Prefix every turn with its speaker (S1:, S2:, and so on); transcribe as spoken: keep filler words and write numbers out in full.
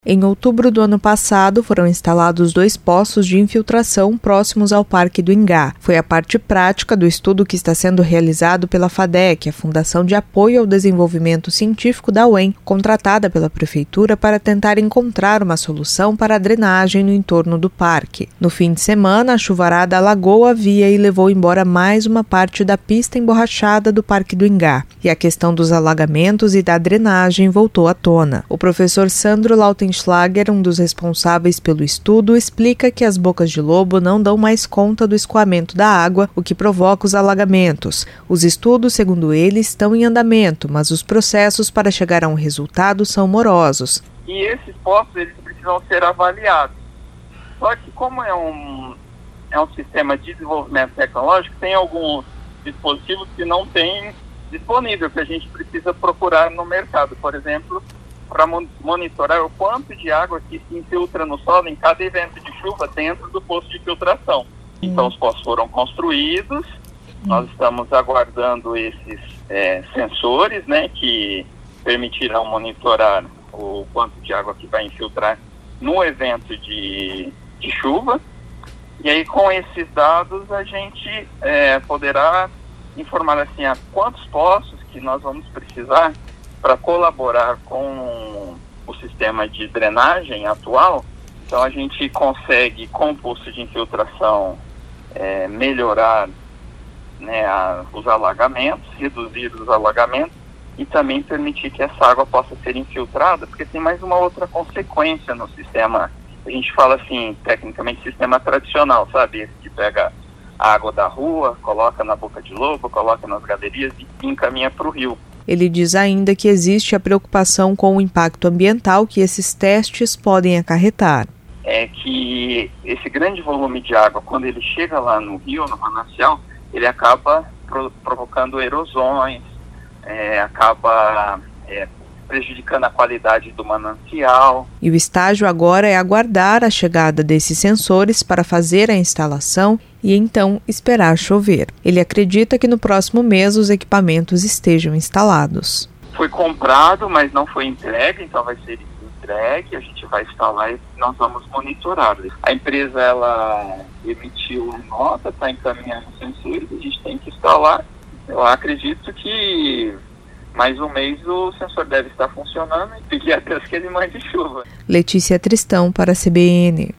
S1: Em outubro do ano passado, foram instalados dois poços de infiltração próximos ao Parque do Ingá. Foi a parte prática do estudo que está sendo realizado pela FADEC, a Fundação de Apoio ao Desenvolvimento Científico da U E M, contratada pela Prefeitura para tentar encontrar uma solução para a drenagem no entorno do parque. No fim de semana, a chuvarada alagou a via e levou embora mais uma parte da pista emborrachada do Parque do Ingá. E a questão dos alagamentos e da drenagem voltou à tona. O professor Sandro Lautenschlager, um dos responsáveis pelo estudo, explica que as bocas de lobo não dão mais conta do escoamento da água, o que provoca os alagamentos. Os estudos, segundo ele, estão em andamento, mas os processos para chegar a um resultado são morosos.
S2: E esses poços eles precisam ser avaliados. Só que como é um, é um sistema de desenvolvimento tecnológico, tem alguns dispositivos que não tem disponível, que a gente precisa procurar no mercado. Por exemplo, para monitorar o quanto de água que se infiltra no solo em cada evento de chuva dentro do poço de filtração. Então, os poços foram construídos, nós estamos aguardando esses é, sensores, né, que permitirão monitorar o quanto de água que vai infiltrar no evento de, de chuva. E aí, com esses dados, a gente é, poderá informar assim, a quantos poços que nós vamos precisar para colaborar com o sistema de drenagem atual. Então a gente consegue, com o poço de infiltração, é, melhorar, né, a, os alagamentos, reduzir os alagamentos e também permitir que essa água possa ser infiltrada, porque tem mais uma outra consequência no sistema, a gente fala assim, tecnicamente, sistema tradicional, sabe? Esse que pega a água da rua, coloca na boca de lobo, coloca nas galerias e encaminha para o rio.
S1: Ele diz ainda que existe a preocupação com o impacto ambiental que esses testes podem acarretar.
S2: É que esse grande volume de água, quando ele chega lá no rio, no manancial, ele acaba pro- provocando erosões, é, acaba é, prejudicando a qualidade do manancial.
S1: E o estágio agora é aguardar a chegada desses sensores para fazer a instalação e então esperar chover. Ele acredita que no próximo mês os equipamentos estejam instalados.
S2: Foi comprado, mas não foi entregue, então vai ser entregue, a gente vai instalar e nós vamos monitorar. A empresa ela emitiu nota, está encaminhando os sensores, a gente tem que instalar. Eu acredito que mais um mês o sensor deve estar funcionando e pedir a Deus que ele mande chuva.
S1: Letícia Tristão para a C B N.